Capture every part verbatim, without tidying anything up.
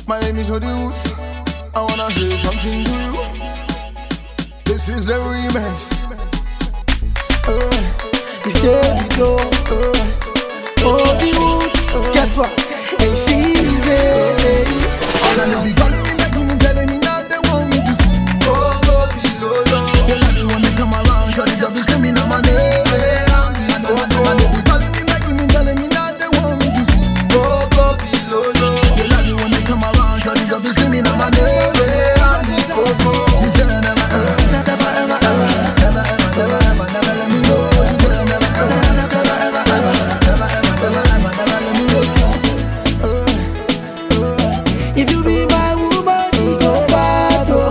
My name is Odious. I wanna say something to you. This is the remix. Uh, It's there we go. uh, Odious. uh, Guess what? And she's there. All of them be calling me, begging me, telling me now they want me to sing. Oh, go below, low. They like it when they come around, shut it up, it's screaming on my name. Say I'm the And they be calling me, begging me, telling me now they want me to sing. oh, go below, low. They like it when they come around, shut it up, it's screaming on my name. Say I'm the Coco. She said never ever, never ever, ever, never ever, never ever, never let me go. She said never ever, never ever, ever, never ever, never ever, never let me go. Uh, uh, If you be my woman, you go bad, oh.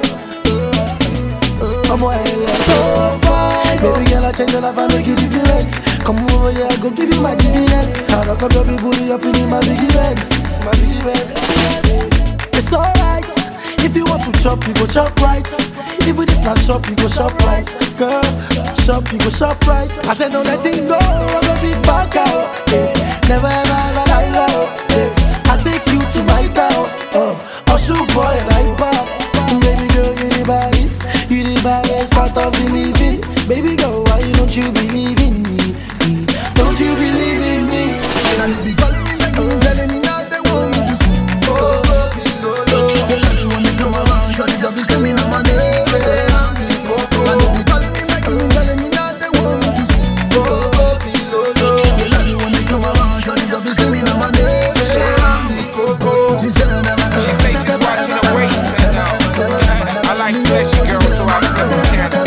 I'm well, fine. Baby girl, I change your life, I make you different. Come over here, I go give you my dividends. I rock up your big booty up in my big events. My big events. It's alright. If you want to chop, you go chop right. Even if not shop, you go shop right. Girl, shop, you go shop right. I said don't let it go, I'm gonna be back out. Yeah. Never ever ever lie low. Yeah. I take you to my town. Oh, I'll shoot boy and I pop. Baby girl, you the baddest. You the baddest part of the living. Baby girl, why don't you believe in me? Don't you believe in me? and they be calling me, begging me, telling me now they want me to sing. Oh, below, low. They like it when they come around, shut it up, it's screaming on my name. Say I'm the Coco. And they be calling me, begging me, telling me now they want me to sing. Oh, below, low. They like it when they come around, shut it up, it's screaming on my name. Say I'm the Coco. She said never ever, She say she's watching her weights and uh, I like fleshy girls, so I flip the channel.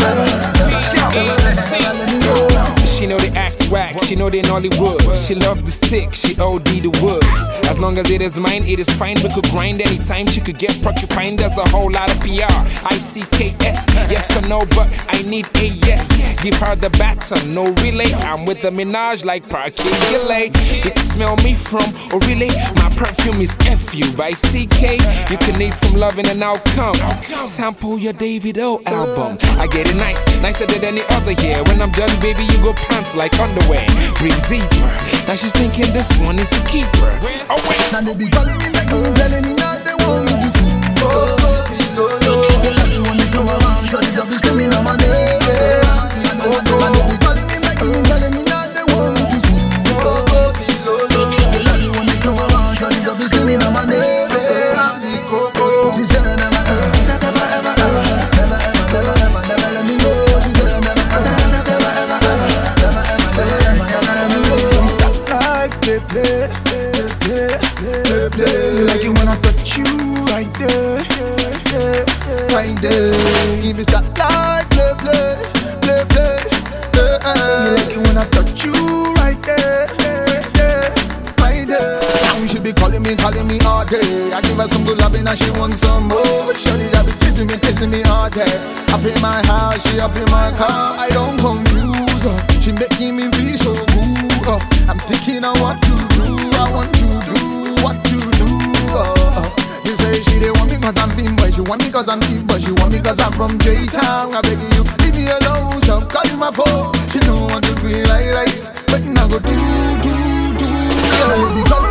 She know they act whack, she know they Nollywood. She love the stick, she O D the woods. As long as it is mine, it is fine. We could grind anytime, she could get porcupine. There's a whole lot of P R, I C K S. Yes or no, but I need a yes. Give her the baton, no relay. I'm with the Minaj like Parquet Gillet. You can smell me from Orile. My perfume is F U by C K. You can need some loving and I'll come. Sample your David O album. I get it nice, nicer than any other year. When I'm done, baby, you go pants like underwear. Breathe deeper. Now she's thinking this one is a keeper. Oh wait. and they be calling me, begging me, telling me now they want me to sing. Oh, below, low. They like it when they come around, shut it up, it's screaming on my name. Say I'm the And Coco. they be calling me, begging me, telling me now they want me to sing. Oh, below, low. They like it when they come around, shut it up, it's screaming on my name. Say I'm the Coco. She said never ever, never ever, ever, never ever, never ever, never let me go. She said never ever, never ever, ever, never ever, never let me go. We stop like play, play, play, play, play, play. You like it when I touch you right there, right there. Give me stop like play, play, play, play, play. You like it when I touch you right there, right there. Now she be calling me, calling me all day. I give her some good loving and she wants some more. Shorty that be kissing me, kissing me all day. Up in my house, she up in my car. I don't confuse her. She making me feel so good. Uh, I'm thinking of what to do. I want to do what to do. Uh, uh. You say she they want me cause I'm thin, but she want me cause I'm cheap, but she want me cause I'm from J-Town. I beg you, leave me alone. Stop calling my phone. She don't want to be like like, but now go do do do. Yeah, we be calling